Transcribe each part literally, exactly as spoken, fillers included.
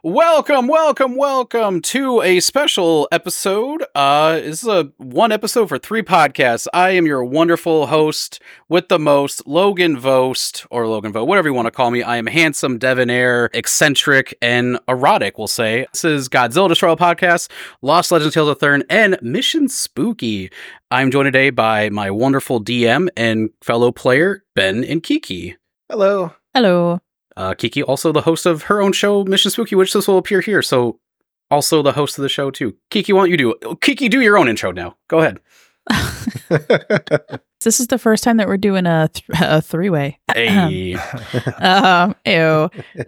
Welcome, welcome, welcome to a special episode. Uh, this is a one episode for three podcasts. I am your wonderful host with the most, Logan Vost, or Logan Vogt, whatever you want to call me. I am handsome, debonair, eccentric, and erotic, we'll say. This is Godzilla Destroyer Podcast, Lost Legends Tales of Thurn, and Mission Spooky. I'm joined today by my wonderful D M and fellow player, Ben and Kiki. Hello. Hello. Uh, Kiki, also the host of her own show, Mission Spooky, which this will appear here. So, also the host of the show too. Kiki, why don't you do it? Kiki, do your own intro now. Go ahead. This is the first time that we're doing a, th- a three-way. Hey. um, ew.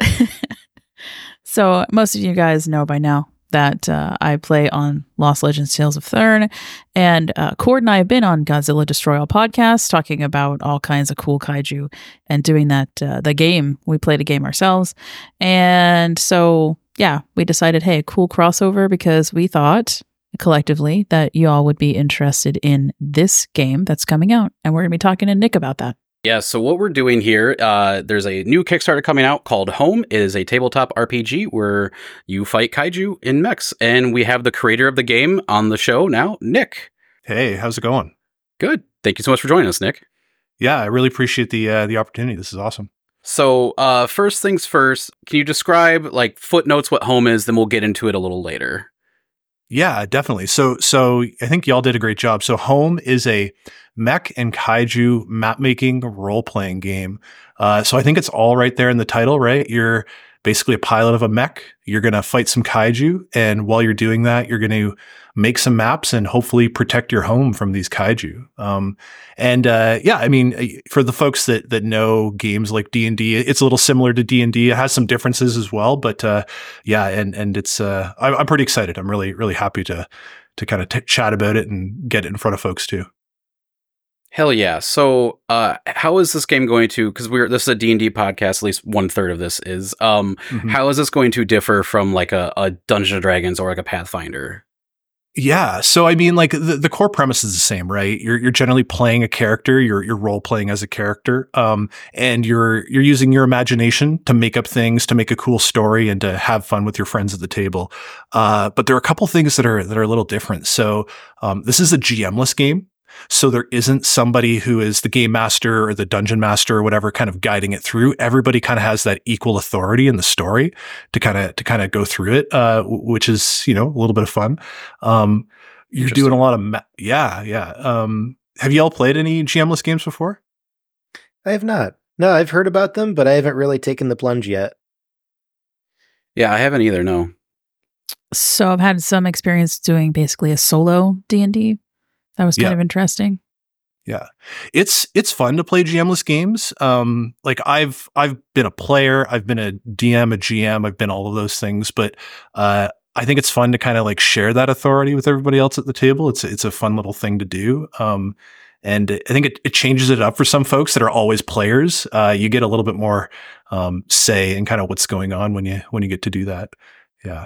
So, most of you guys know by now that uh, I play on Lost Legends Tales of Thurn, and uh, Cord and I have been on Godzilla Destroy All podcast talking about all kinds of cool kaiju and doing that, uh, the game. We played a game ourselves. And so, yeah, we decided, hey, cool crossover, because we thought collectively that you all would be interested in this game that's coming out. And we're going to be talking to Nick about that. Yeah, so what we're doing here, uh, there's a new Kickstarter coming out called Home. It is a tabletop R P G where you fight kaiju in mechs. And we have the creator of the game on the show now, Nick. Hey, how's it going? Good. Thank you so much for joining us, Nick. Yeah, I really appreciate the uh, the opportunity. This is awesome. So, uh, first things first, can you describe, like, footnotes what Home is? Then we'll get into it a little later. Yeah, definitely. So, so I think y'all did a great job. So, Home is a mech and kaiju map making role playing game. Uh, so I think it's all right there in the title, right? You're basically a pilot of a mech. You're going to fight some kaiju, and while you're doing that, you're going to make some maps and hopefully protect your home from these kaiju. Um, and uh, yeah, I mean, for the folks that that know games like D and D, it's a little similar to D and D. It has some differences as well, but uh, yeah, and and it's uh, I'm, I'm pretty excited. I'm really really happy to to kind of t- chat about it and get it in front of folks too. Hell yeah. So, uh, how is this game going to, because we're, this is a D and D podcast, at least one third of this is, um, mm-hmm. how is this going to differ from like a, a Dungeons and Dragons or like a Pathfinder? Yeah. So, I mean, like the, the core premise is the same, right? You're, you're generally playing a character, you're, you're role playing as a character, um, and you're, you're using your imagination to make up things, to make a cool story and to have fun with your friends at the table. Uh, but there are a couple things that are, that are a little different. So, um, this is a G M-less game. So there isn't somebody who is the game master or the dungeon master or whatever kind of guiding it through. Everybody kind of has that equal authority in the story to kind of to kind of go through it, uh, which is, you know, a little bit of fun. Um, you're doing a lot of ma- yeah, yeah. Um, have you all played any G M-less games before? I have not. No, I've heard about them, but I haven't really taken the plunge yet. Yeah, I haven't either. No. So I've had some experience doing basically a solo D and D. That was kind yeah. of interesting. Yeah. It's it's fun to play G M-less games. Um, like I've I've been a player, I've been a D M, a G M, I've been all of those things, but uh, I think it's fun to kind of like share that authority with everybody else at the table. It's it's a fun little thing to do. Um, and I think it, it changes it up for some folks that are always players. Uh, you get a little bit more um, say in kind of what's going on when you when you get to do that. Yeah.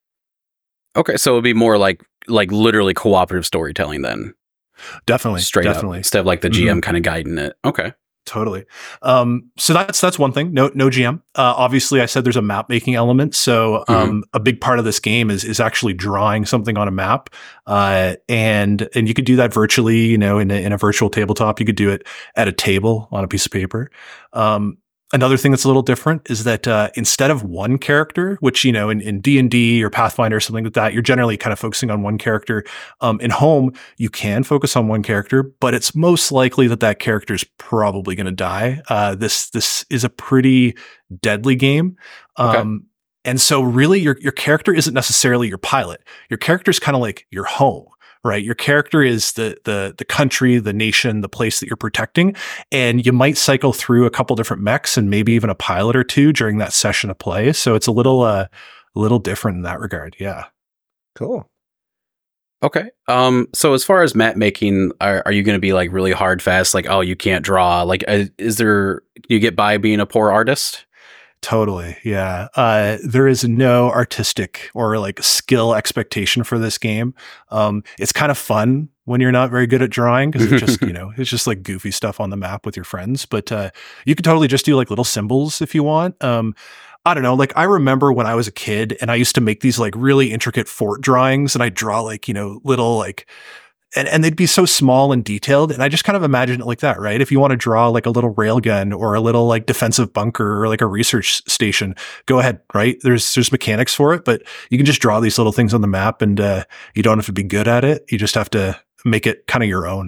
Okay, so it would be more like like literally cooperative storytelling then. Definitely, straight definitely. up, instead of like the G M mm-hmm. kind of guiding it. Okay, totally. Um, so that's that's one thing. No, no G M. Uh, obviously, I said there's a map making element. So um, mm-hmm. a big part of this game is is actually drawing something on a map, uh, and and you could do that virtually. You know, in a, in a virtual tabletop, you could do it at a table on a piece of paper. Um, Another thing that's a little different is that uh, instead of one character, which, you know, in, in D and D or Pathfinder or something like that, you're generally kind of focusing on one character. Um, in Home, you can focus on one character, but it's most likely that that character is probably going to die. Uh, this this is a pretty deadly game. Um, okay. And so really your your character isn't necessarily your pilot. Your character is kind of like your home. Right. Your character is the, the, the country, the nation, the place that you're protecting. And you might cycle through a couple different mechs and maybe even a pilot or two during that session of play. So it's a little, uh, a little different in that regard. Yeah. Cool. Okay. Um, so as far as map making, are, are you going to be like really hard, fast? Like, oh, you can't draw. Like, uh, is there, do you get by being a poor artist? Totally. Yeah. Uh, there is no artistic or like skill expectation for this game. Um, it's kind of fun when you're not very good at drawing because it's just, you know, it's just like goofy stuff on the map with your friends. But uh, you could totally just do like little symbols if you want. Um, I don't know, like I remember when I was a kid and I used to make these like really intricate fort drawings and I draw like, you know, little like, and, and they'd be so small and detailed. And I just kind of imagine it like that, right? If you want to draw like a little railgun or a little like defensive bunker or like a research station, go ahead, right? There's, there's mechanics for it, but you can just draw these little things on the map and uh, you don't have to be good at it. You just have to make it kind of your own.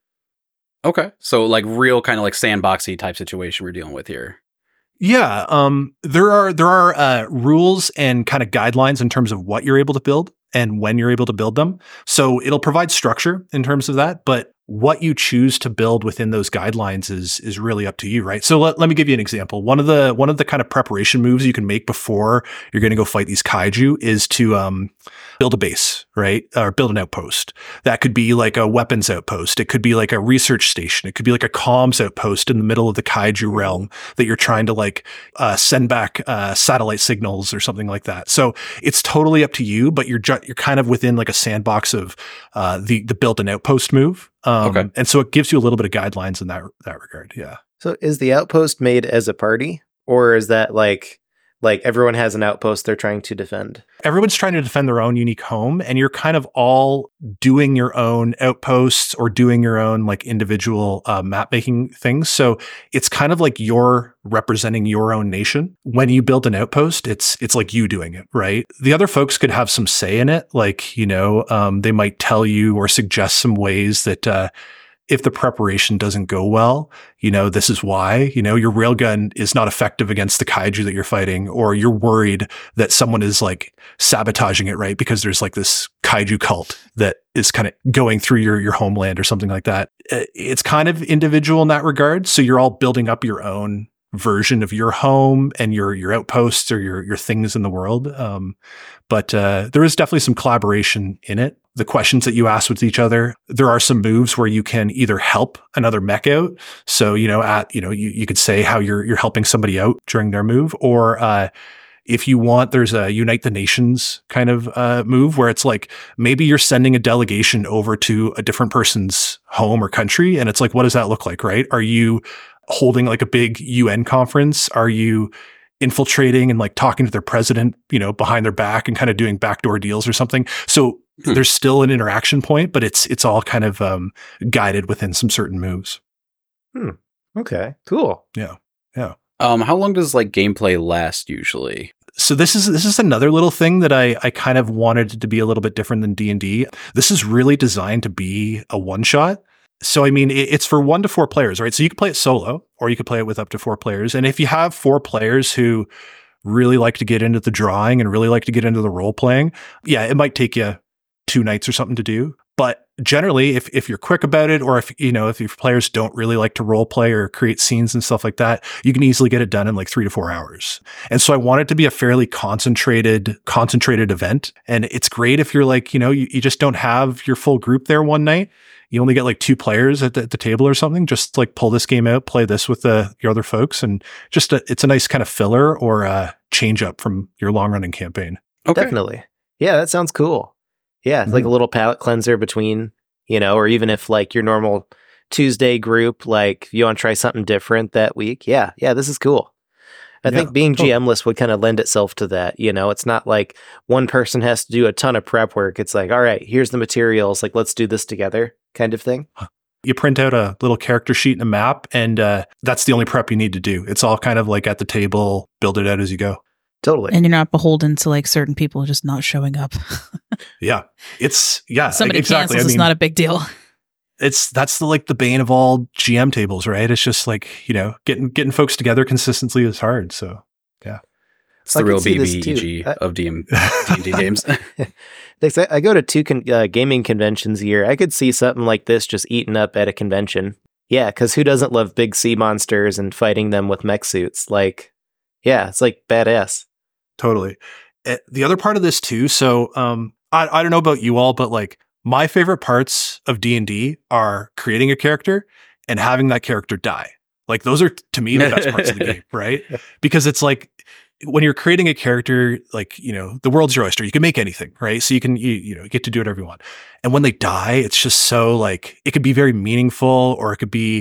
Okay. So like real kind of like sandboxy type situation we're dealing with here. Yeah, um, there are there are uh, rules and kind of guidelines in terms of what you're able to build and when you're able to build them. So it'll provide structure in terms of that, but what you choose to build within those guidelines is is really up to you, right? So let, let me give you an example. One of the one of the kind of preparation moves you can make before you're going to go fight these kaiju is to um, build a base, right? Or build an outpost. That could be like a weapons outpost. It could be like a research station. It could be like a comms outpost in the middle of the kaiju realm that you're trying to like uh, send back uh, satellite signals or something like that. So it's totally up to you, but you're ju- you're kind of within like a sandbox of uh, the the build an outpost move. Um, Okay. And so it gives you a little bit of guidelines in that that regard. Yeah. So is the outpost made as a party, or is that like like everyone has an outpost they're trying to defend? Everyone's trying to defend their own unique home, and you're kind of all doing your own outposts or doing your own like individual uh, map making things. So it's kind of like you're representing your own nation. When you build an outpost, it's it's like you doing it, right? The other folks could have some say in it, like you know, um, they might tell you or suggest some ways that. Uh, If the preparation doesn't go well, you know, this is why, you know, your railgun is not effective against the kaiju that you're fighting, or you're worried that someone is like sabotaging it, right? Because there's like this kaiju cult that is kind of going through your, your homeland or something like that. It's kind of individual in that regard. So you're all building up your own version of your home and your, your outposts or your, your things in the world. Um, but, uh, there is definitely some collaboration in it. The questions that you ask with each other, there are some moves where you can either help another mech out. So, you know, at, you know, you, you could say how you're, you're helping somebody out during their move, or, uh, if you want, there's a Unite the Nations kind of uh, move where it's like maybe you're sending a delegation over to a different person's home or country. And it's like, what does that look like, right? Are you holding like a big U N conference? Are you infiltrating and like talking to their president, you know, behind their back and kind of doing backdoor deals or something? So hmm. there's still an interaction point, but it's it's all kind of um, guided within some certain moves. Hmm. Okay. Cool. Yeah. Yeah. Um, how long does like gameplay last usually? So this is this is another little thing that I I kind of wanted it to be a little bit different than D and D. This is really designed to be a one shot. So I mean, it, it's for one to four players, right? So you can play it solo, or you could play it with up to four players. And if you have four players who really like to get into the drawing and really like to get into the role playing, yeah, it might take you two nights or something to do. But generally, if if you're quick about it, or if you know if your players don't really like to role play or create scenes and stuff like that, you can easily get it done in like three to four hours. And so I want it to be a fairly concentrated, concentrated event. And it's great if you're like, you know, you, you just don't have your full group there one night. You only get like two players at the, at the table or something. Just like pull this game out, play this with the your other folks, and just a, it's a nice kind of filler or a change up from your long running campaign. Okay. Definitely. Yeah, that sounds cool. Yeah, it's Mm-hmm. like a little palate cleanser between, you know, or even if like your normal Tuesday group, like you want to try something different that week. Yeah, yeah, this is cool. I Yeah, think being totally. G M-less would kind of lend itself to that. You know, it's not like one person has to do a ton of prep work. It's like, all right, here's the materials. Like, let's do this together kind of thing. You print out a little character sheet and a map, and uh, that's the only prep you need to do. It's all kind of like at the table, build it out as you go. Totally. And you're not beholden to like certain people just not showing up. Yeah, it's yeah, Somebody exactly. cancels, I it's mean, not a big deal. it's that's the like the bane of all G M tables, right? It's just like, you know, getting getting folks together consistently is hard. So yeah, It's the I real could see B this B E G too. I- of D and D games. Thanks. I, I go to two con- uh, gaming conventions a year. I could see something like this just eaten up at a convention. Yeah, because who doesn't love big sea monsters and fighting them with mech suits? Like, yeah, it's like badass. totally. Uh, The other part of this too. So um, I I don't know about you all, but like my favorite parts of D and D are creating a character and having that character die. Like those are to me the best parts of the game, right? Because it's like when you're creating a character, like, you know, the world's your oyster. You can make anything, right? So you can, you, you know, get to do whatever you want. And when they die, it's just so like, it could be very meaningful, or it could be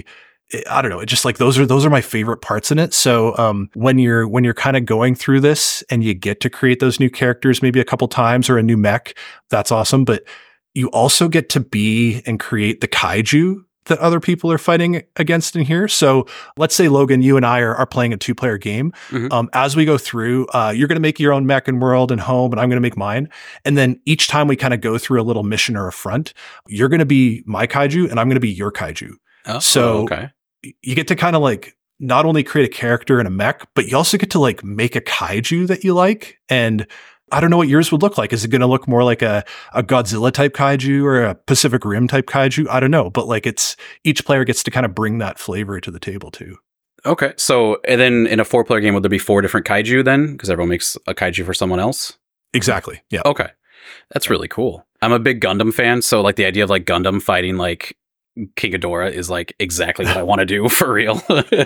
I don't know. It just like those are those are my favorite parts in it. So um, when you're when you're kind of going through this and you get to create those new characters maybe a couple times or a new mech, that's awesome. But you also get to be and create the kaiju that other people are fighting against in here. So let's say, Logan, you and I are, are playing a two player game. Mm-hmm. Um, as we go through, uh, you're going to make your own mech and world and home, and I'm going to make mine. And then each time we kind of go through a little mission or a front, you're going to be my kaiju and I'm going to be your kaiju. Oh, so okay. You get to kind of like not only create a character and a mech, but you also get to like make a kaiju that you like. And I don't know what yours would look like. Is it going to look more like a, a Godzilla type kaiju or a Pacific Rim type kaiju? I don't know. But like it's each player gets to kind of bring that flavor to the table too. Okay. So and then in a four player game, would there be four different kaiju then? Because everyone makes a kaiju for someone else? Exactly. Yeah. Okay. That's really cool. I'm a big Gundam fan. So like the idea of like Gundam fighting like King Ghidorah is like exactly what I want to do for real.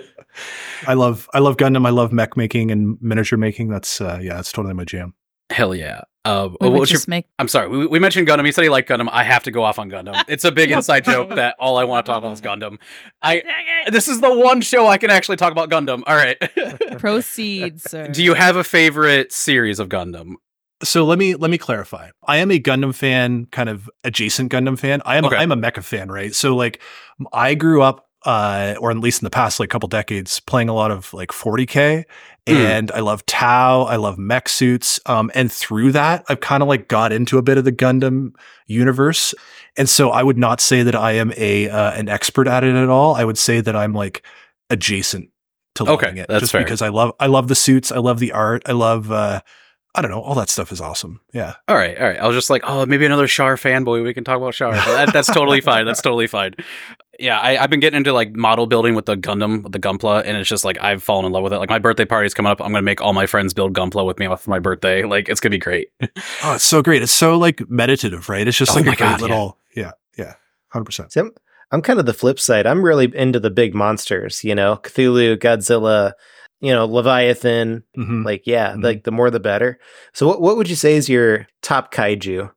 I love I love Gundam. I love mech making and miniature making. That's uh, yeah, that's totally my jam. Hell yeah. Uh, we what's just your, make- I'm sorry. We, we mentioned Gundam. He said he liked Gundam. I have to go off on Gundam. It's a big inside joke that all I want to talk about is Gundam. I This is the one show I can actually talk about Gundam. All right. Proceed, sir. Do you have a favorite series of Gundam? So let me let me clarify. I am a Gundam fan, kind of adjacent Gundam fan. I am Okay. I'm a mecha fan, right? So like I grew up, uh, or at least in the past like couple decades, playing a lot of like forty K, mm. and I love Tau. I love mech suits, um, and through that, I've kind of like got into a bit of the Gundam universe. And so I would not say that I am a uh, an expert at it at all. I would say that I'm like adjacent to loving Okay, it, that's just fair. because I love I love the suits. I love the art. I love. Uh, I don't know. All that stuff is awesome. Yeah. All right. All right. I was just like, oh, maybe another Char fanboy. We can talk about Char. But that, that's totally fine. That's totally fine. Yeah. I, I've been getting into like model building with the Gundam, with the Gunpla. And it's just like, I've fallen in love with it. Like my birthday party is coming up. I'm going to make all my friends build Gunpla with me for my birthday. Like it's going to be great. Oh, it's so great. It's so like meditative, right? It's just Oh like my a great God, little, yeah. Yeah. one hundred percent. See, I'm, I'm kind of the flip side. I'm really into the big monsters, you know, Cthulhu, Godzilla, you know, Leviathan, Mm-hmm. like, yeah, Mhm. like the more the better. So what, what would you say is your top kaiju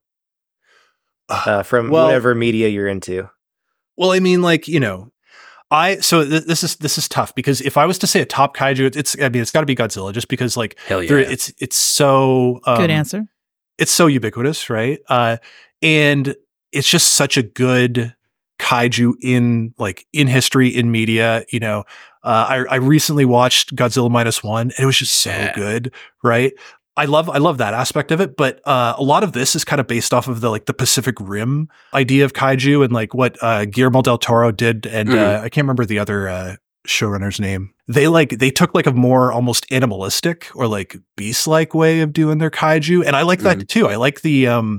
uh, from well- whatever media you're into? Well, I mean, like, you know, I, so th- this is, this is tough because if I was to say a top kaiju, it's, it's I mean, it's got to be Godzilla just because like, Hell yeah. there, it's, it's so, um, Good answer. it's so ubiquitous, right? Uh, and it's just such a good kaiju in like in history, in media, you know. Uh, I, I recently watched Godzilla Minus One, and it was just so Yeah. good, right? I love I love that aspect of it, but uh, a lot of this is kind of based off of the like the Pacific Rim idea of kaiju and like what uh, Guillermo del Toro did, and Mhm. uh, I can't remember the other uh, showrunner's name. They like they took like a more almost animalistic or like beast-like way of doing their kaiju, and I like that Mhm. too. I like the um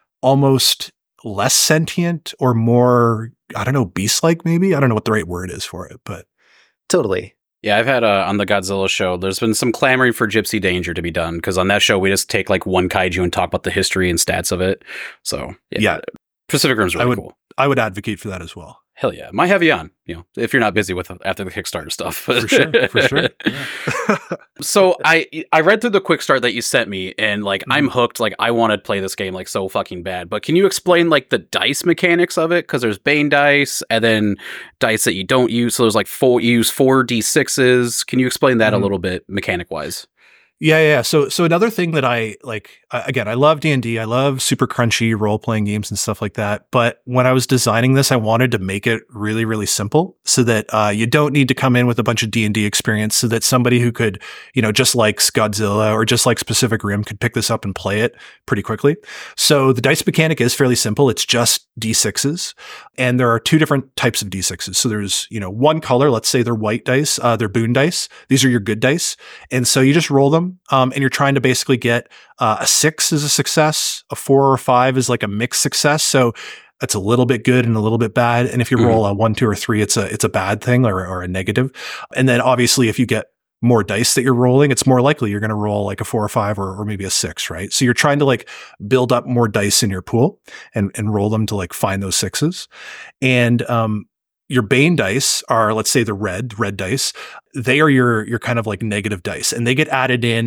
almost less sentient or more, I don't know, beast-like maybe. I don't know what the right word is for it, but Totally. Yeah, I've had uh, on the Godzilla show, there's been some clamoring for Gypsy Danger to be done because on that show, we just take like one kaiju and talk about the history and stats of it. So, yeah. Yeah. Pacific Rim's really I would- cool. I would advocate for that as well. Hell yeah. Might have you on, you know, if you're not busy with after the Kickstarter stuff. For sure, for sure. Yeah. So I I read through the quick start that you sent me and like Mm-hmm. I'm hooked. Like I want to play this game like so fucking bad. But can you explain like the dice mechanics of it? Because there's Bane dice and then dice that you don't use. So there's like four you use four d sixes. Can you explain that Mhm. a little bit mechanic wise? Yeah, yeah. So, so another thing that I like, uh, again, I love D and D. I love super crunchy role playing games and stuff like that. But when I was designing this, I wanted to make it really, really simple so that uh, you don't need to come in with a bunch of D and D experience. So that somebody who could, you know, just likes Godzilla or just likes Pacific Rim could pick this up and play it pretty quickly. So the dice mechanic is fairly simple. It's just D sixes, and there are two different types of D sixes. So there's, you know, one color. Let's say they're white dice. Uh, they're boon dice. These are your good dice, and so you just roll them. Um, and you're trying to basically get uh, a six is a success, a four or a five is like a mixed success. So it's a little bit good and a little bit bad. And if you Mhm. roll a one, two, or three, it's a it's a bad thing or, or a negative. And then obviously, if you get more dice that you're rolling, it's more likely you're going to roll like a four or five or, or maybe a six, right? So you're trying to like build up more dice in your pool and and roll them to like find those sixes. And um, your Bane dice are, let's say the red, red dice. They are your, your kind of like negative dice, and they get added in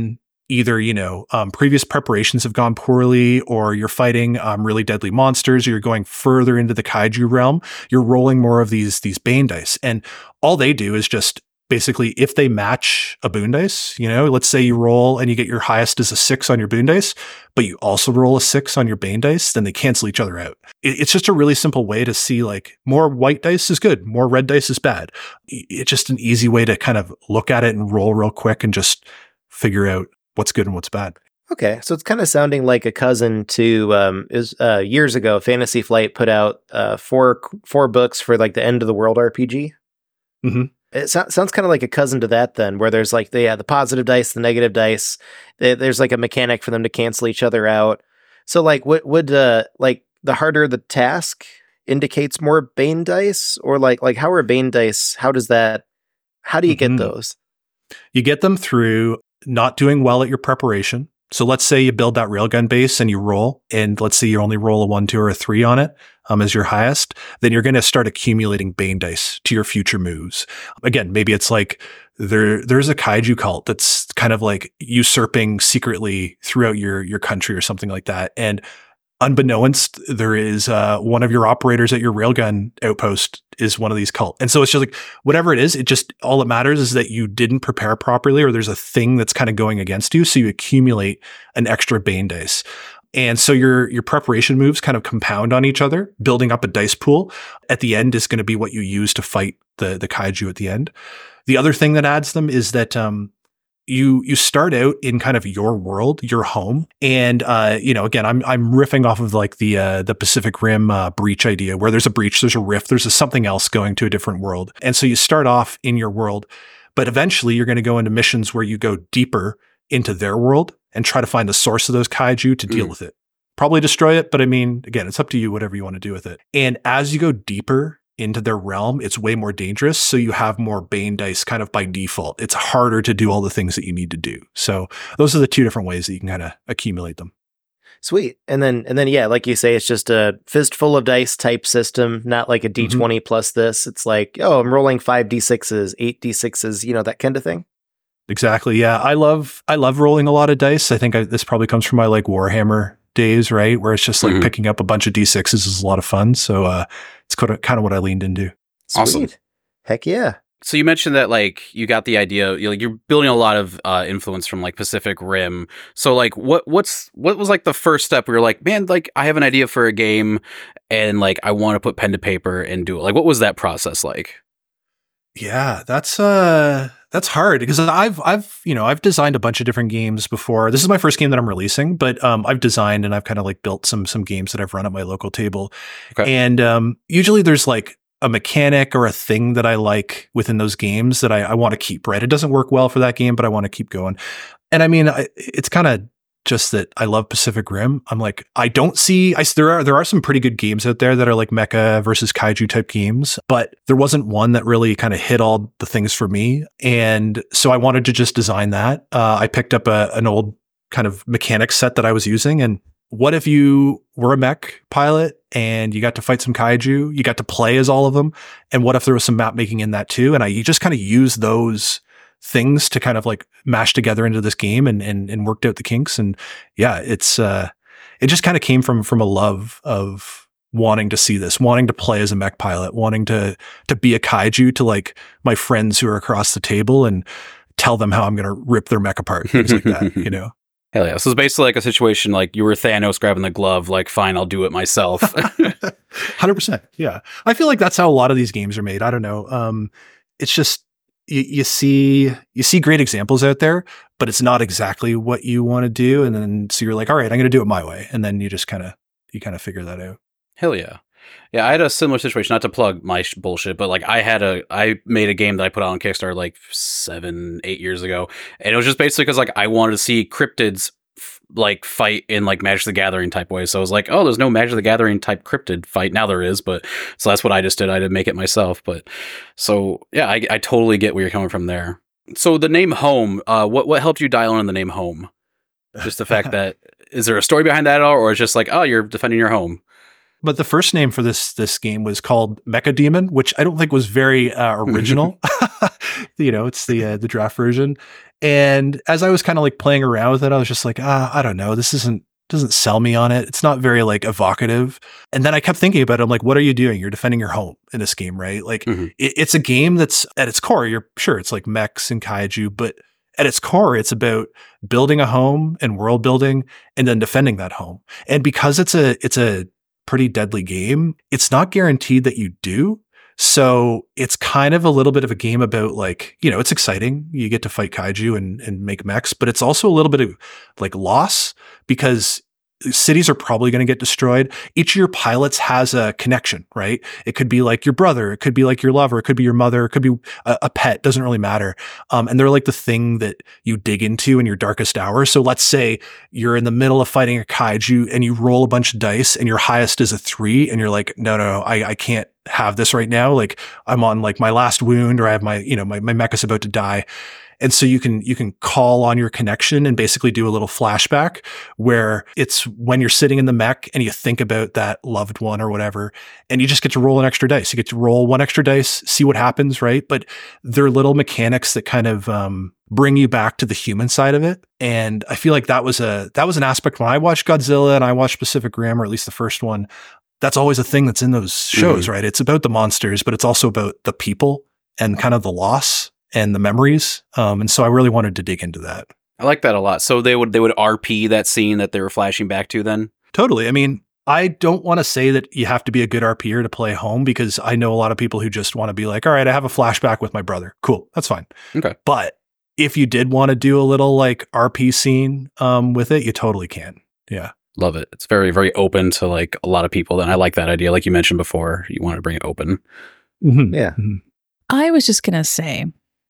either, you know, um, previous preparations have gone poorly, or you're fighting um, really deadly monsters, or you're going further into the kaiju realm, you're rolling more of these these Bane dice. And all they do is just basically, if they match a boon dice, you know, let's say you roll and you get your highest as a six on your boon dice, but you also roll a six on your Bane dice, then they cancel each other out. It, it's just a really simple way to see, like, more white dice is good, more red dice is bad. It's just an easy way to kind of look at it and roll real quick and just figure out what's good and what's bad. Okay, so it's kind of sounding like a cousin to um, is uh, years ago. Fantasy Flight put out uh, four four books for like the End of the World R P G. Mm-hmm. It so- sounds kind of like a cousin to that, then, where there's like the yeah, the positive dice, the negative dice. There's like a mechanic for them to cancel each other out. So like, what would uh, like the harder the task indicates more Bane dice, or like like how are Bane dice? How does that? How do you Mm-hmm. get those? You get them through not doing well at your preparation. So let's say you build that railgun base and you roll, and let's say you only roll a one, two, or a three on it um, as your highest, then you're going to start accumulating Bane dice to your future moves. Again, maybe it's like there there's a kaiju cult that's kind of like usurping secretly throughout your your country or something like that. And unbeknownst, there is uh, one of your operators at your railgun outpost is one of these cult. And so it's just like, whatever it is, it just, all that matters is that you didn't prepare properly, or there's a thing that's kind of going against you. So you accumulate an extra Bane dice. And so your, your preparation moves kind of compound on each other, building up a dice pool. At the end is going to be what you use to fight the, the kaiju at the end. The other thing that adds them is that, um, You you start out in kind of your world, your home, and uh, you know, again, I'm I'm riffing off of like the uh, the Pacific Rim uh, breach idea, where there's a breach, there's a rift, there's a something else going to a different world, and so you start off in your world, but eventually you're going to go into missions where you go deeper into their world and try to find the source of those kaiju to deal Mm. with it. Probably destroy it, but I mean, again, it's up to you, whatever you want to do with it. And as you go deeper into their realm, it's way more dangerous. So you have more Bane dice kind of by default. It's harder to do all the things that you need to do. So those are the two different ways that you can kind of accumulate them. Sweet. And then, and then, yeah, like you say, it's just a fistful of dice type system, not like a D twenty plus this. It's like, oh, I'm rolling five D sixes, eight D sixes, you know, that kind of thing. Exactly. Yeah. I love, I love rolling a lot of dice. I think I, this probably comes from my like Warhammer days, right? Where it's just like Mhm. picking up a bunch of D sixes is a lot of fun. So uh, it's kind of, kind of what I leaned into. Sweet. Awesome. Heck yeah. So you mentioned that like you got the idea, you're, like, you're building a lot of uh, influence from like Pacific Rim. So like what what's what was like the first step where you're like, man, like I have an idea for a game and like I want to put pen to paper and do it. Like what was that process like? Yeah, that's uh that's hard because I've I've you know I've designed a bunch of different games before. This is my first game that I'm releasing, but um I've designed and I've kind of like built some some games that I've run at my local table. Okay. And um usually there's like a mechanic or a thing that I like within those games that I, I want to keep, right? It doesn't work well for that game, but I want to keep going. And I mean, I, it's kind of just that I love Pacific Rim. I'm like, I don't see, I, there are, there are some pretty good games out there that are like mecha versus kaiju type games, but there wasn't one that really kind of hit all the things for me. And so I wanted to just design that. Uh, I picked up a, an old kind of mechanics set that I was using. And what if you were a mech pilot and you got to fight some kaiju, you got to play as all of them? And what if there was some map making in that too? And I you just kind of used those things to kind of like mash together into this game and and, and worked out the kinks. And yeah, it's uh, it just kind of came from from a love of wanting to see this, wanting to play as a mech pilot, wanting to to be a kaiju to like my friends who are across the table and tell them how I'm going to rip their mech apart, things like that, you know? Hell yeah. So it's basically like a situation like you were Thanos grabbing the glove, like, fine, I'll do it myself. one hundred percent. Yeah. I feel like that's how a lot of these games are made. I don't know. Um, it's just, you, you see, you see great examples out there, but it's not exactly what you want to do. And then, so you're like, all right, I'm going to do it my way. And then you just kind of, you kind of figure that out. Hell yeah. Yeah, I had a similar situation, not to plug my sh- bullshit, but like I had a, I made a game that I put out on Kickstarter like seven, eight years ago. And it was just basically because like I wanted to see cryptids f- like fight in like Magic the Gathering type way. So I was like, oh, there's no Magic the Gathering type cryptid fight. Now there is, but so that's what I just did. I did make it myself. But so yeah, I, I totally get where you're coming from there. So the name Home, uh, what, what helped you dial in on the name Home? Just the fact that, is there a story behind that at all? Or it's just like, oh, you're defending your home? But the first name for this this game was called Mecha Demon, which I don't think was very uh, original. You know, it's the uh, the draft version. And as I was kind of like playing around with it, I was just like, ah, I don't know, this isn't doesn't sell me on it. It's not very like evocative. And then I kept thinking about it. I'm like, what are you doing? You're defending your home in this game, right? Like Mm-hmm. it, it's a game that's at its core. You're sure it's like mechs and kaiju, but at its core, it's about building a home and world building and then defending that home. And because it's a it's a pretty deadly game, it's not guaranteed that you do. So it's kind of a little bit of a game about like, you know, it's exciting. You get to fight kaiju and, and make mechs, but it's also a little bit of like loss because cities are probably going to get destroyed. Each of your pilots has a connection, right? It could be like your brother. It could be like your lover. It could be your mother. It could be a, a pet. Doesn't really matter. Um, and they're like the thing that you dig into in your darkest hour. So let's say you're in the middle of fighting a kaiju and you roll a bunch of dice and your highest is a three. And you're like, no, no, no, I, I can't have this right now. Like I'm on like my last wound or I have my, you know, my, my mech is about to die. And so you can, you can call on your connection and basically do a little flashback where it's when you're sitting in the mech and you think about that loved one or whatever, and you just get to roll an extra dice. You get to roll one extra dice, see what happens, right? But they're little mechanics that kind of, um, bring you back to the human side of it. And I feel like that was a, that was an aspect when I watched Godzilla and I watched Pacific Rim, or at least the first one. That's always a thing that's in those shows, mm-hmm. right? It's about the monsters, but it's also about the people and kind of the loss and the memories. Um, and so I really wanted to dig into that. I like that a lot. So they would they would R P that scene that they were flashing back to then? Totally. I mean, I don't want to say that you have to be a good RPer to play home, because I know a lot of people who just want to be like, all right, I have a flashback with my brother. Cool. That's fine. Okay. But if you did want to do a little like R P scene um, with it, you totally can. Yeah. Love it. It's very, very open to like a lot of people. And I like that idea. Like you mentioned before, you wanted to bring it open. Mm-hmm. Yeah. Mm-hmm. I was just going to say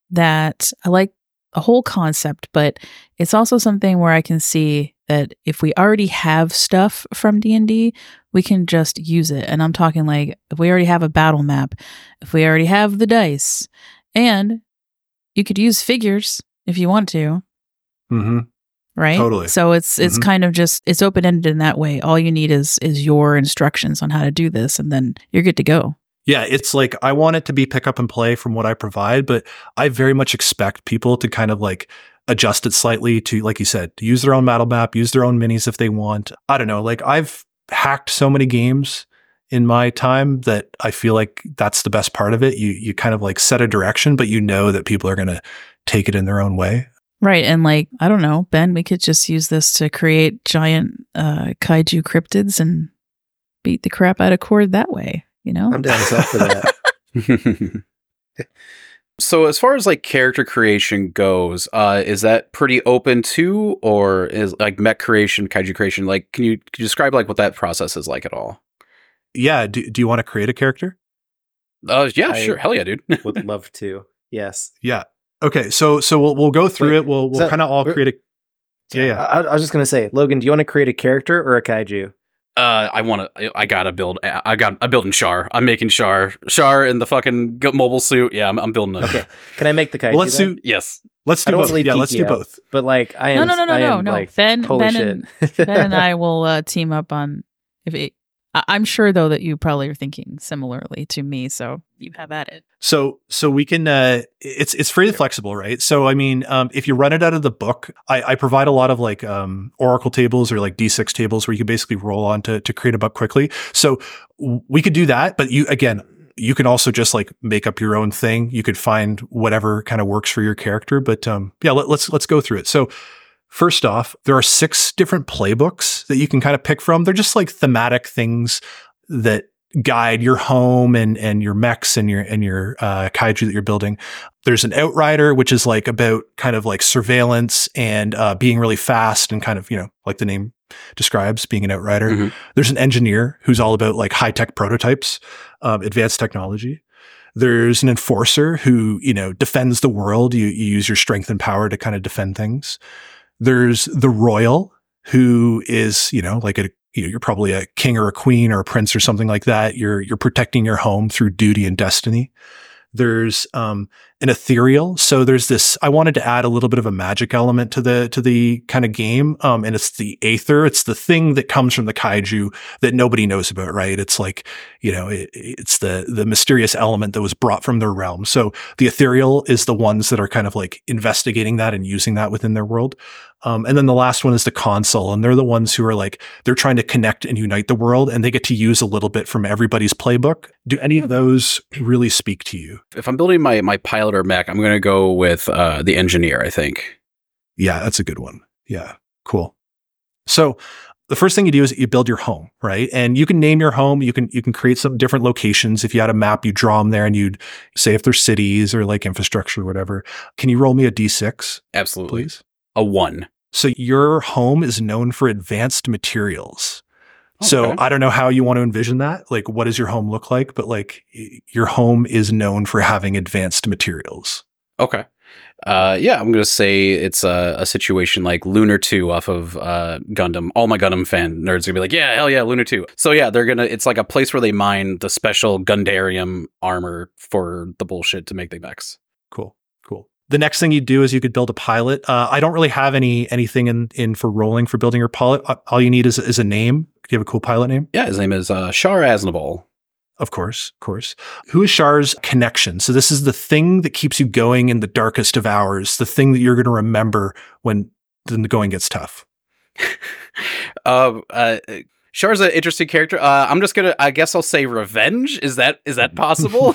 that I like the whole concept, but it's also something where I can see that if we already have stuff from D and D, we can just use it. And I'm talking like if we already have a battle map, if we already have the dice, and you could use figures if you want to. Mm-hmm. Right? Totally. So it's it's Mm-hmm. kind of just, it's open-ended in that way. All you need is is your instructions on how to do this, and then you're good to go. Yeah, it's like I want it to be pick up and play from what I provide, but I very much expect people to kind of like adjust it slightly to, like you said, to use their own battle map, use their own minis if they want. I don't know. Like I've hacked so many games in my time that I feel like that's the best part of it. You you kind of like set a direction, but you know that people are going to take it in their own way. Right. And like, I don't know, Ben, we could just use this to create giant uh, kaiju cryptids and beat the crap out of Cord that way. You know, I'm down for that. So as far as like character creation goes, uh, is that pretty open too, or is like mech creation, kaiju creation? Like, can you, can you describe like what that process is like at all? Yeah. Do, do you want to create a character? Uh, yeah, I- sure. Hell yeah, dude. Would love to. Yes. Yeah. Okay. So, so we'll, we'll go through Wait, it. We'll, we'll so kind of all we're- create a, yeah, yeah. I, I was just gonna say, Logan, do you want to create a character or a kaiju? Uh, I want to. I gotta build. I got. I'm building Char. I'm making Char. Char in the fucking g- mobile suit. Yeah, I'm, I'm building it. Okay. Can I make the kaiju? Well, let's then? do, Yes. let's I do don't both. wanna leave Yeah. Let's Kiki do out. both. But like, I no, am. no, no, no, I no, am, no. Like, Ben, holy Ben, shit. and, Ben and I will uh, team up on. If it, I- I'm sure though that you probably are thinking similarly to me, so you have at it. So, so we can, uh, it's, it's pretty flexible, right? So, I mean, um, if you run it out of the book, I, I provide a lot of like, um, Oracle tables or like D six tables where you can basically roll on to, to create a buck quickly. So w- we could do that, but you, again, you can also just like make up your own thing. You could find whatever kind of works for your character, but, um, yeah, let, let's, let's go through it. So, first off, there are six different playbooks that you can kind of pick from. They're just like thematic things that guide your home and, and your mechs and your, and your, uh, kaiju that you're building. There's an Outrider, which is like about kind of like surveillance and, uh, being really fast and kind of, you know, like the name describes, being an Outrider. Mhm. There's an Engineer who's all about like high tech prototypes, um, advanced technology. There's an Enforcer who, you know, defends the world. You, you use your strength and power to kind of defend things. There's the Royal, who is, you know, like a, you know, you're probably a king or a queen or a prince or something like that. You're, you're protecting your home through duty and destiny. There's, um, an ethereal. So there's this, I wanted to add a little bit of a magic element to the, to the kind of game. Um, and it's the aether. It's the thing that comes from the kaiju that nobody knows about, right? It's like, you know, it, it's the, the mysterious element that was brought from their realm. So the ethereal is the ones that are kind of like investigating that and using that within their world. Um, and then the last one is the consul, and they're the ones who are like, they're trying to connect and unite the world, and they get to use a little bit from everybody's playbook. Do any of those really speak to you? If I'm building my, my pilot or mech, I'm going to go with uh, the engineer, I think. Yeah, that's a good one. Yeah, cool. So the first thing you do is you build your home, right? And you can name your home. You can you can create some different locations. If you had a map, you draw them there, and you'd say if there's cities or like infrastructure or whatever. Can you roll me a d six? Absolutely. Please. A one. So your home is known for advanced materials. Okay. So I don't know how you want to envision that. Like, what does your home look like? But like, your home is known for having advanced materials. Okay. Uh, yeah, I'm going to say it's a, a situation like Lunar two off of uh, Gundam. All my Gundam fan nerds are going to be like, yeah, hell yeah, Lunar two. So yeah, they're going to, it's like a place where they mine the special Gundarium armor for the bullshit to make the mechs. Cool. Cool. The next thing you do is you could build a pilot. Uh, I don't really have any anything in, in for rolling for building your pilot. All you need is, is a name. Do you have a cool pilot name? Yeah, his name is uh, Char Aznavour. Of course, of course. Who is Char's connection? So this is the thing that keeps you going in the darkest of hours, the thing that you're going to remember when the going gets tough. uh, uh, Char's an interesting character. Uh, I'm just going to, I guess I'll say revenge. Is that is that possible?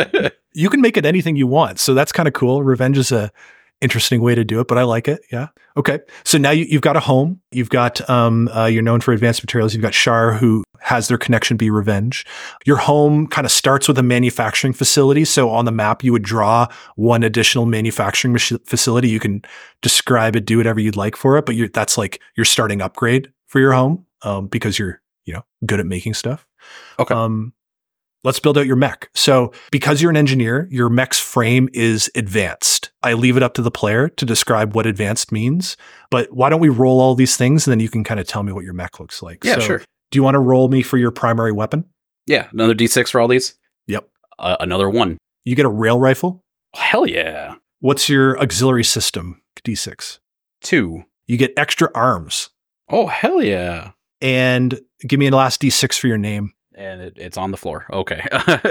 You can make it anything you want. So that's kind of cool. Revenge is a interesting way to do it, but I like it. Yeah. Okay. So now you, you've got a home. You've got, um, uh, you're known for advanced materials. You've got Char, who has their connection be revenge. Your home kind of starts with a manufacturing facility. So on the map, you would draw one additional manufacturing mach- facility. You can describe it, do whatever you'd like for it, but you're, that's like your starting upgrade for your home, um, because you're, you know, good at making stuff. Okay. Um, Let's build out your mech. So because you're an engineer, your mech's frame is advanced. I leave it up to the player to describe what advanced means, but why don't we roll all these things and then you can kind of tell me what your mech looks like. Yeah, so sure. Do you want to roll me for your primary weapon? Yeah, another d six for all these? Yep. Uh, another one. You get a rail rifle? Hell yeah. What's your auxiliary system? d six. Two. You get extra arms. Oh, hell yeah. And give me a last d six for your name. And it, it's on the floor. Okay.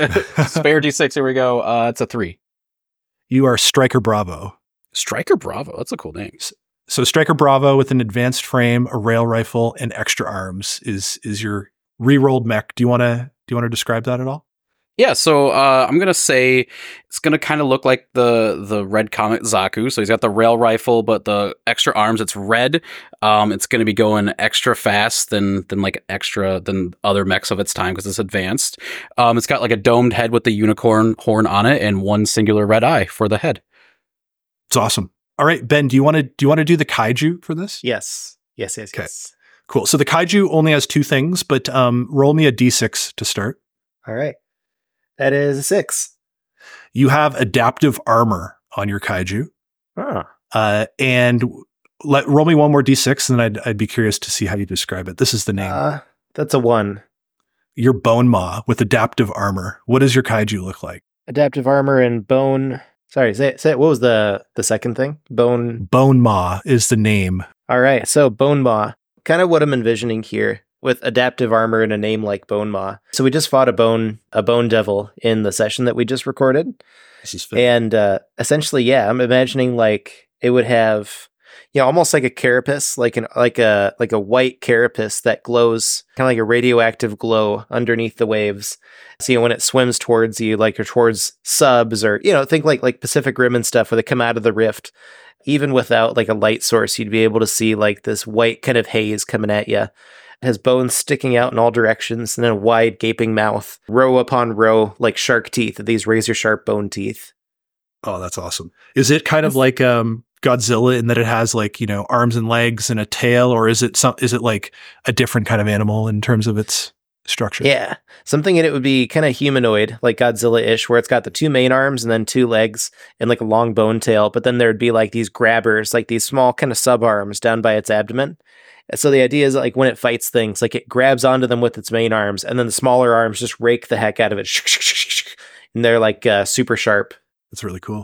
Spare d six. Here we go. Uh, it's a three. You are Striker Bravo. Striker Bravo. That's a cool name. So Striker Bravo with an advanced frame, a rail rifle, and extra arms is is your re-rolled mech. Do you want to do you want to describe that at all? Yeah, so uh, I'm gonna say it's gonna kind of look like the the red comic Zaku. So he's got the rail rifle, but the extra arms. It's red. Um, it's gonna be going extra fast than than like extra than other mechs of its time because it's advanced. Um, it's got like a domed head with the unicorn horn on it and one singular red eye for the head. It's awesome. All right, Ben, do you want to do you want to do the kaiju for this? Yes. Yes. Yes. Okay. Yes. Cool. So the kaiju only has two things, but um, roll me a d six to start. All right. That is a six. You have adaptive armor on your kaiju. Oh. Uh, and let roll me one more d six, and then I'd, I'd be curious to see how you describe it. This is the name. Uh, that's a one. Your Bone Maw with adaptive armor. What does your kaiju look like? Adaptive armor and bone. Sorry, say it, say it. What was the, the second thing? Bone. Bone Maw is the name. All right. So Bone Maw. Kind of what I'm envisioning here with adaptive armor and a name like Bone Maw. So we just fought a bone a bone devil in the session that we just recorded. This is and uh, essentially, yeah, I'm imagining like it would have, you know, almost like a carapace, like an like a like a white carapace that glows, kind of like a radioactive glow underneath the waves. So you know, when it swims towards you, like or towards subs, or you know, think like like Pacific Rim and stuff, where they come out of the rift. Even without like a light source, you'd be able to see like this white kind of haze coming at you. It has bones sticking out in all directions, and then a wide gaping mouth, row upon row, like shark teeth, these razor sharp bone teeth. Oh, that's awesome. Is it kind of like um, Godzilla in that it has like, you know, arms and legs and a tail, or is it some, is it like a different kind of animal in terms of its structure? Yeah. Something in it would be kind of humanoid, like Godzilla-ish, where it's got the two main arms and then two legs and like a long bone tail. But then there'd be like these grabbers, like these small kind of sub arms down by its abdomen. So the idea is like when it fights things, like it grabs onto them with its main arms, and then the smaller arms just rake the heck out of it. And they're like uh, super sharp. That's really cool.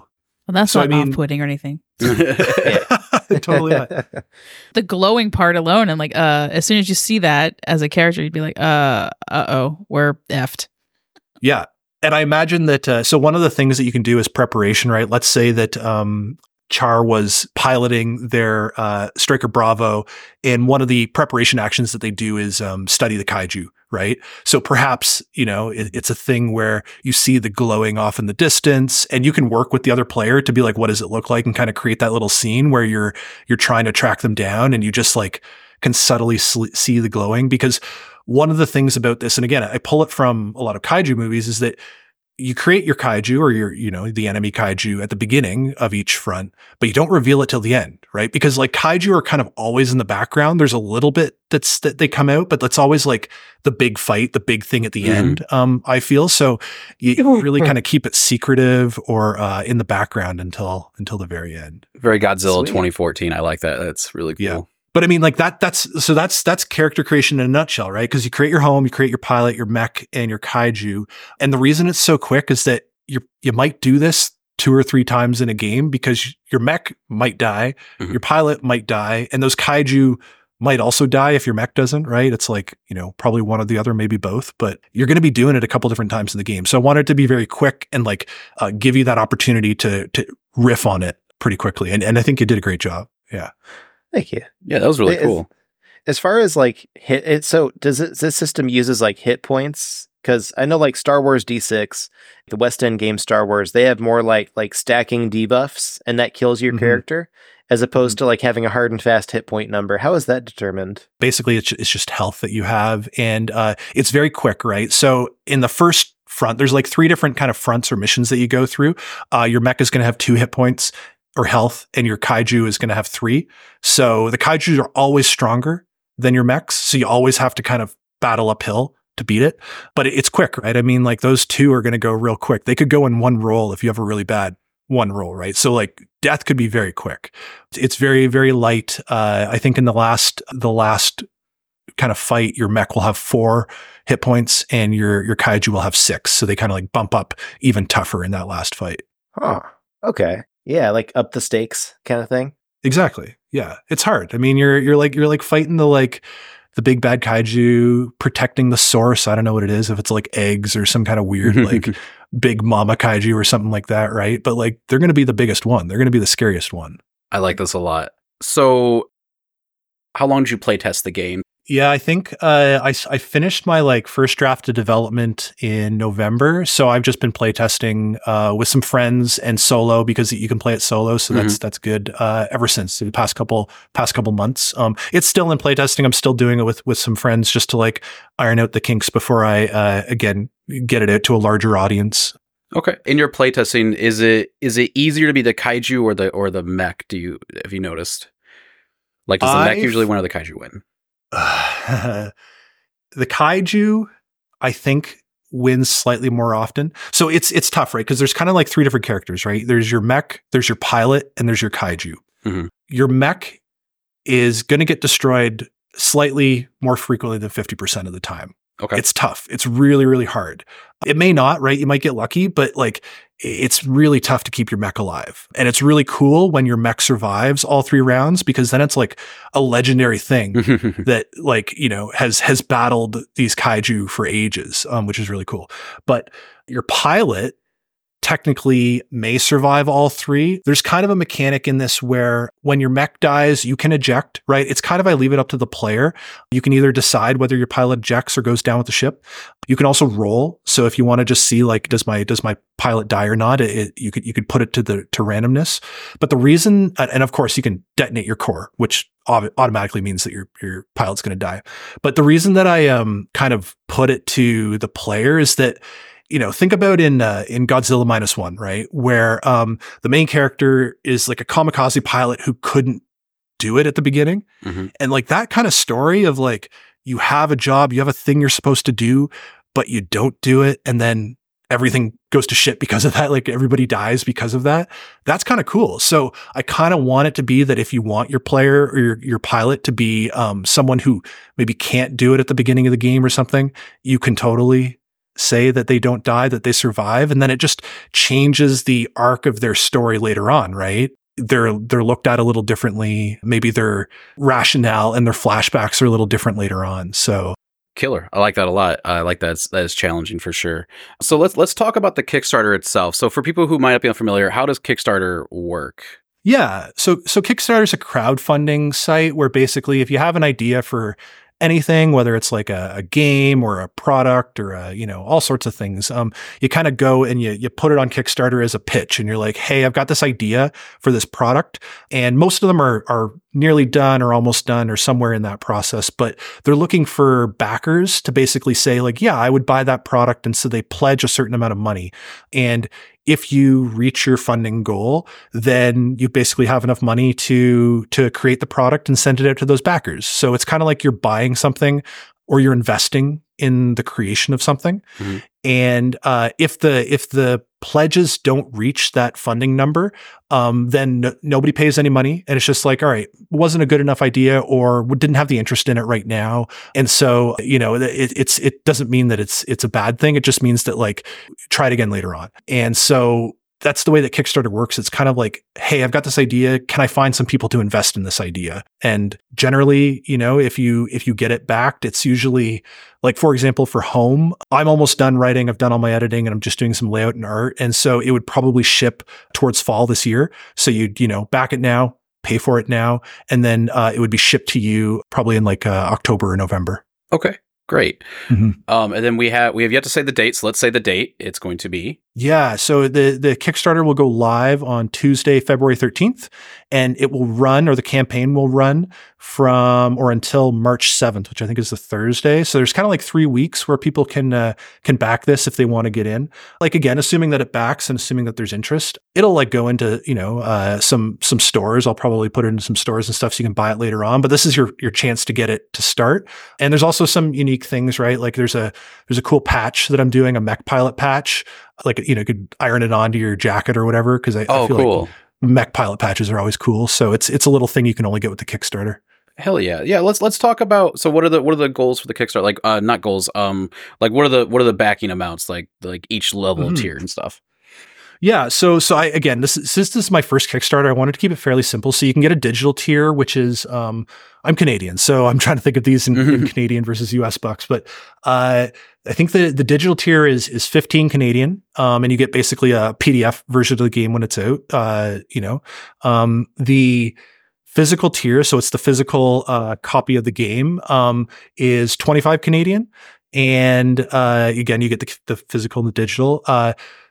Well, that's So, not I mean- off-putting or anything. Totally not. The glowing part alone, and like, uh, as soon as you see that as a character, you'd be like, uh, uh-oh, we're effed. Yeah. And I imagine that, uh, so one of the things that you can do is preparation, right? Let's say that um, Char was piloting their uh, Striker Bravo, and one of the preparation actions that they do is um, study the kaiju, right? So perhaps, you know, it, it's a thing where you see the glowing off in the distance, and you can work with the other player to be like, what does it look like? And kind of create that little scene where you're, you're trying to track them down, and you just like can subtly sl- see the glowing. Because one of the things about this, and again, I pull it from a lot of kaiju movies, is that you create your kaiju or your, you know, the enemy kaiju at the beginning of each front, but you don't reveal it till the end, right? Because like kaiju are kind of always in the background. There's a little bit that's that they come out, but that's always like the big fight, the big thing at the Mhm. end. Um, I feel so you really kind of keep it secretive or uh, in the background until until the very end. Very Godzilla Sweet. twenty fourteen. I like that. That's really cool. Yeah. But I mean, like that, that's, so that's, that's character creation in a nutshell, right? Because you create your home, you create your pilot, your mech, and your kaiju. And the reason it's so quick is that you you might do this two or three times in a game because your mech might die, Mhm. your pilot might die, and those kaiju might also die if your mech doesn't, right? It's like, you know, probably one or the other, maybe both, but you're going to be doing it a couple different times in the game. So I wanted it to be very quick and like uh, give you that opportunity to to riff on it pretty quickly. And and I think you did a great job. Yeah. Thank you. Yeah, that was really It- cool. As far as like hit it, so does it, this system uses like hit points? Because I know like Star Wars D six, the West End game Star Wars, they have more like like stacking debuffs, and that kills your Mhm. character, as opposed to like having a hard and fast hit point number. How is that determined? Basically it's, it's just health that you have, and uh, it's very quick, right? So in the first front, there's like three different kind of fronts or missions that you go through. Uh, your mech is going to have two hit points or health, and your kaiju is going to have three. So the kaiju are always stronger than your mechs, so you always have to kind of battle uphill to beat it. But it- it's quick, right? I mean, like those two are going to go real quick. They could go in one roll if you have a really bad one roll, right? So like death could be very quick. It's very, very light. Uh, I think in the last, the last kind of fight, your mech will have four hit points and your, your kaiju will have six. So they kind of like bump up even tougher in that last fight. Huh. Okay. Yeah, like up the stakes kind of thing. Exactly. Yeah. It's hard. I mean, you're, you're like, you're like fighting the, like the big bad kaiju, protecting the source. I don't know what it is. If it's like eggs or some kind of weird, like big mama kaiju or something like that. Right. But like, they're going to be the biggest one. They're going to be the scariest one. I like this a lot. So, how long did you play test the game? Yeah, I think uh, I, I finished my like first draft of development in November. So I've just been playtesting uh, with some friends and solo because you can play it solo. So that's that's good. Uh, ever since the past couple past couple months, um, it's still in playtesting. I'm still doing it with with some friends just to like iron out the kinks before I uh, again get it out to a larger audience. Okay. In your playtesting, is it is it easier to be the kaiju or the or the mech? Do you have you noticed? Like, does the mech I've- usually win or the kaiju win? the kaiju, I think, wins slightly more often. So it's it's tough, right? Because there's kind of like three different characters, right? There's your mech, there's your pilot, and there's your kaiju. Mhm. Your mech is going to get destroyed slightly more frequently than fifty percent of the time. Okay. It's tough. It's really, really hard. It may not, right? You might get lucky, but like it's really tough to keep your mech alive. And it's really cool when your mech survives all three rounds because then it's like a legendary thing that like, you know, has has battled these kaiju for ages, um, which is really cool. But your pilot technically may survive all three. There's kind of a mechanic in this where when your mech dies, you can eject, right? It's kind of, I leave it up to the player. You can either decide whether your pilot ejects or goes down with the ship. You can also roll. So if you want to just see like, does my, does my pilot die or not? It, it, you could, you could put it to the, to randomness. But the reason, and of course you can detonate your core, which automatically means that your, your pilot's going to die. But the reason that I, um, kind of put it to the player is that, you know, think about in uh, in Godzilla Minus One, right, where um, the main character is like a kamikaze pilot who couldn't do it at the beginning, Mhm. and like that kind of story of like you have a job, you have a thing you're supposed to do, but you don't do it, and then everything goes to shit because of that. Like everybody dies because of that. That's kind of cool. So I kind of want it to be that if you want your player or your, your pilot to be um, someone who maybe can't do it at the beginning of the game or something, you can totally say that they don't die, that they survive. And then it just changes the arc of their story later on, right? They're, they're looked at a little differently. Maybe their rationale and their flashbacks are a little different later on. So killer. I like that a lot. I like that. That is challenging for sure. So let's, let's talk about the Kickstarter itself. So for people who might not be unfamiliar, how does Kickstarter work? Yeah. So, so Kickstarter is a crowdfunding site where basically if you have an idea for anything, whether it's like a, a game or a product or a, you know, all sorts of things, um, you kind of go and you, you put it on Kickstarter as a pitch and you're like, hey, I've got this idea for this product. And most of them are, are nearly done or almost done or somewhere in that process, but they're looking for backers to basically say like, yeah, I would buy that product. And so they pledge a certain amount of money. And if you reach your funding goal, then you basically have enough money to, to create the product and send it out to those backers. So it's kind of like you're buying something or you're investing in the creation of something. Mm-hmm. And uh, if the if the pledges don't reach that funding number, um, then no, nobody pays any money. And it's just like, all right, wasn't a good enough idea or didn't have the interest in it right now. And so, you know, it, it's it doesn't mean that it's it's a bad thing. It just means that like try it again later on. And so that's the way that Kickstarter works. It's kind of like, hey, I've got this idea. Can I find some people to invest in this idea? And generally, you know, if you if you get it backed, it's usually like, for example, for Home, I'm almost done writing. I've done all my editing and I'm just doing some layout and art. And so it would probably ship towards fall this year. So you'd, you know, back it now, pay for it now, and then uh, it would be shipped to you probably in like uh, October or November. Okay. Great. Mm-hmm. Um, and then we have we have yet to say the date. So let's say the date. It's going to be. Yeah. So the the Kickstarter will go live on Tuesday, February thirteenth, and it will run, or the campaign will run from or until March seventh, which I think is the Thursday. So there's kind of like three weeks where people can uh, can back this if they want to get in. Like again, assuming that it backs and assuming that there's interest, it'll like go into you know uh, some some stores. I'll probably put it into some stores and stuff so you can buy it later on. But this is your your chance to get it to start. And there's also some unique things, right? Like there's a there's a cool patch that I'm doing, a Mech Pilot patch. Like, you know, you could iron it onto your jacket or whatever. Cause I, oh, I feel cool. like Mech Pilot patches are always cool. So it's, it's a little thing you can only get with the Kickstarter. Hell yeah. Yeah. Let's, let's talk about, so what are the, what are the goals for the Kickstarter? Like, uh, not goals. Um, like what are the, what are the backing amounts? Like, like each level mm-hmm. tier and stuff. Yeah. So, so I, again, this is, since this is my first Kickstarter, I wanted to keep it fairly simple. So you can get a digital tier, which is, um, I'm Canadian, so I'm trying to think of these in, mm-hmm. in Canadian versus U S bucks. But, uh, I think the, the digital tier is, is fifteen Canadian. Um, and you get basically a P D F version of the game when it's out, uh, you know, um, the physical tier. So it's the physical, uh, copy of the game, um, is twenty-five Canadian. And, uh, again, you get the, the physical and the digital, uh,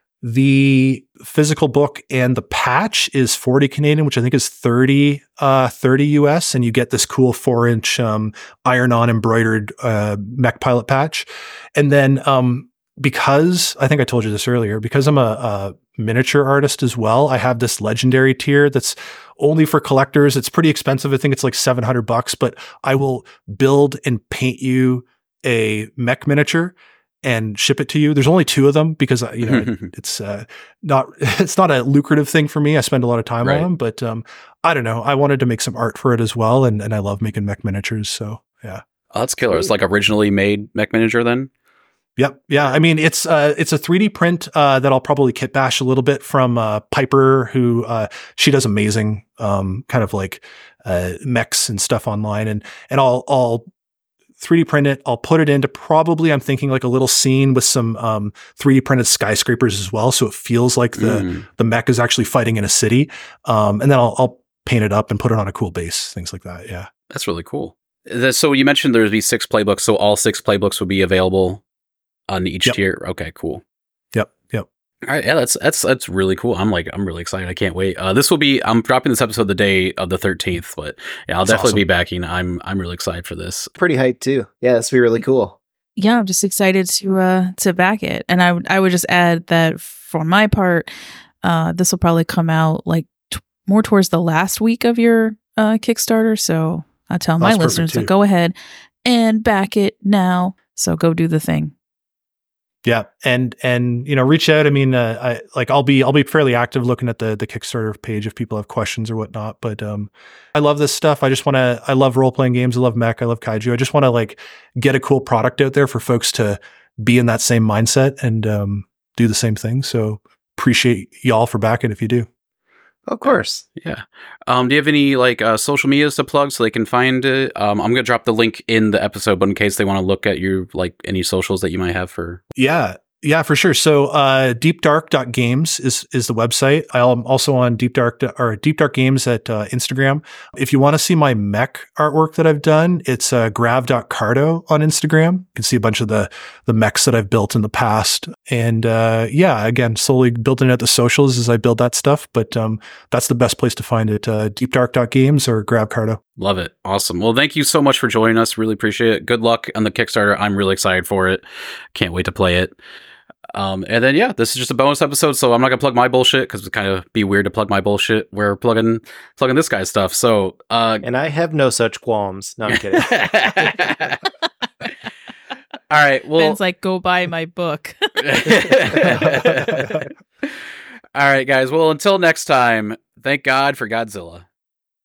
the physical book and the patch is forty Canadian, which I think is thirty, uh, thirty U S. And you get this cool four inch, um, iron on embroidered, uh, Mech Pilot patch. And then, um, because I think I told you this earlier, because I'm a, a miniature artist as well, I have this legendary tier that's only for collectors. It's pretty expensive. I think it's like seven hundred bucks, but I will build and paint you a mech miniature and ship it to you. There's only two of them because, you know, it, it's uh, not, it's not a lucrative thing for me. I spend a lot of time right. on them, but um, I don't know. I wanted to make some art for it as well. And, and I love making mech miniatures. So yeah. Oh, that's killer. It's like originally made mech miniature then? Yep. Yeah. I mean, it's, uh, it's a three D print, uh, that I'll probably kit bash a little bit from, uh, Piper, who, uh, she does amazing, um, kind of like, uh, mechs and stuff online. And, and I'll, I'll, three D print it. I'll put it into probably, I'm thinking like a little scene with some um, three D printed skyscrapers as well. So it feels like the, mm. the mech is actually fighting in a city. Um, and then I'll, I'll paint it up and put it on a cool base, things like that. Yeah. That's really cool. So you mentioned there'd be six playbooks. So all six playbooks would be available on each yep. tier. Okay, cool. Yep. Yep. All right. Yeah, that's, that's, that's really cool. I'm like, I'm really excited. I can't wait. Uh, this will be, I'm dropping this episode the day of the thirteenth, but yeah, I'll that's definitely awesome. be backing. I'm, I'm really excited for this. Pretty hyped too. Yeah, this will be really cool. Yeah, I'm just excited to, uh, to back it. And I would, I would just add that for my part, uh, this will probably come out like t- more towards the last week of your, uh, Kickstarter. So I tell my that's listeners to go ahead and back it now. So go do the thing. Yeah. And, and, you know, reach out. I mean, uh, I like, I'll be, I'll be fairly active looking at the, the Kickstarter page if people have questions or whatnot, but, um, I love this stuff. I just want to, I love role-playing games. I love mech. I love kaiju. I just want to like get a cool product out there for folks to, be in that same mindset and um, do the same thing. So appreciate y'all for backing if you do. Of course. Yeah. Um, do you have any like uh, social medias to plug so they can find it? Um, I'm going to drop the link in the episode, but in case they want to look at your like any socials that you might have for. Yeah. Yeah, for sure. So uh, deep dark dot games is is the website. I'm also on Deep Dark or Deep Dark Games at uh, Instagram. If you want to see my mech artwork that I've done, it's uh, grav dot cardo on Instagram. You can see a bunch of the the mechs that I've built in the past. And uh, yeah, again, solely building at the socials as I build that stuff. But um, that's the best place to find it. Uh, deep dark dot games or Grav Cardo. Love it. Awesome. Well, thank you so much for joining us. Really appreciate it. Good luck on the Kickstarter. I'm really excited for it. Can't wait to play it. Um, and then, yeah, this is just a bonus episode, so I'm not going to plug my bullshit because it would kind of be weird to plug my bullshit. We're plugging plugging this guy's stuff. So, uh, and I have no such qualms. No, I'm kidding. All right. Well, Ben's like, go buy my book. All right, guys. Well, until next time, thank God for Godzilla.